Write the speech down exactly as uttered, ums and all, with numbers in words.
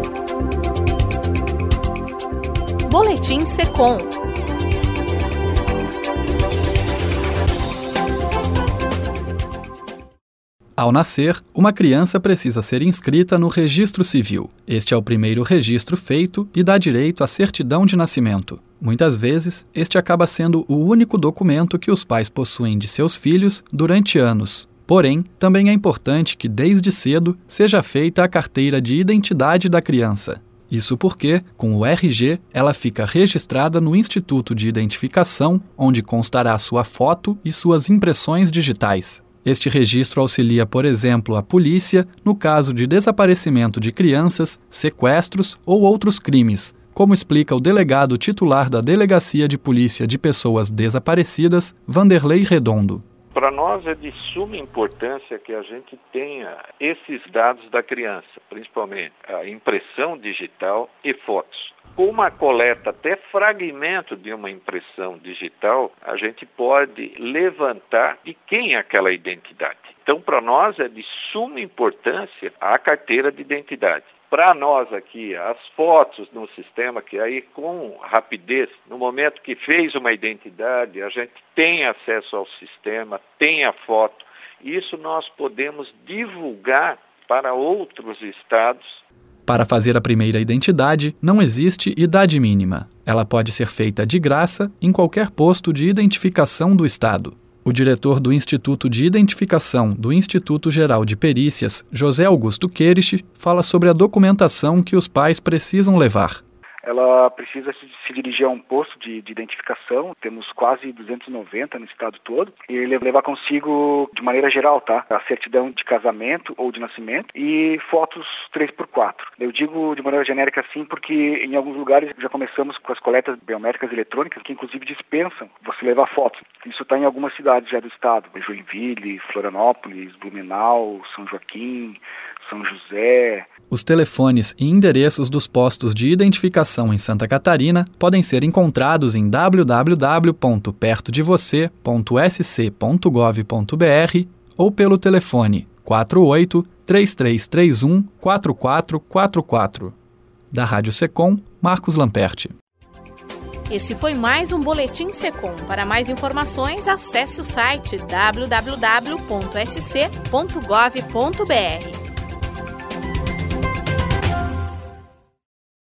Boletim Secom. Ao nascer, uma criança precisa ser inscrita no Registro Civil. Este é o primeiro registro feito e dá direito à certidão de nascimento. Muitas vezes, este acaba sendo o único documento que os pais possuem de seus filhos durante anos. Porém, também é importante que desde cedo seja feita a carteira de identidade da criança. Isso porque, com o R G, ela fica registrada no Instituto de Identificação, onde constará sua foto e suas impressões digitais. Este registro auxilia, por exemplo, a polícia no caso de desaparecimento de crianças, sequestros ou outros crimes, como explica o delegado titular da Delegacia de Polícia de Pessoas Desaparecidas, Vanderlei Redondo. Para nós é de suma importância que a gente tenha esses dados da criança, principalmente a impressão digital e fotos. Com uma coleta, até fragmento de uma impressão digital, a gente pode levantar de quem é aquela identidade. Então, para nós é de suma importância a carteira de identidade. Para nós aqui, as fotos no sistema, que aí com rapidez, no momento que fez uma identidade, a gente tem acesso ao sistema, tem a foto. Isso nós podemos divulgar para outros estados. Para fazer a primeira identidade, não existe idade mínima. Ela pode ser feita de graça em qualquer posto de identificação do Estado. O diretor do Instituto de Identificação do Instituto Geral de Perícias, José Augusto Querich, fala sobre a documentação que os pais precisam levar. Ela precisa se dirigir a um posto de, de identificação, temos quase duzentos e noventa no estado todo, e levar consigo, de maneira geral, tá? A certidão de casamento ou de nascimento e fotos três por quatro. Eu digo de maneira genérica assim porque em alguns lugares já começamos com as coletas biométricas eletrônicas, que inclusive dispensam você levar fotos. Isso está em algumas cidades já do estado, Joinville, Florianópolis, Blumenau, São Joaquim, São José. Os telefones e endereços dos postos de identificação em Santa Catarina podem ser encontrados em w w w ponto perto de você ponto s c ponto gov ponto b r ou pelo telefone quatro oito, três três três um, quatro quatro quatro quatro. Da Rádio Secom, Marcos Lamperti. Esse foi mais um Boletim Secom. Para mais informações, acesse o site w w w ponto s c ponto gov ponto b r.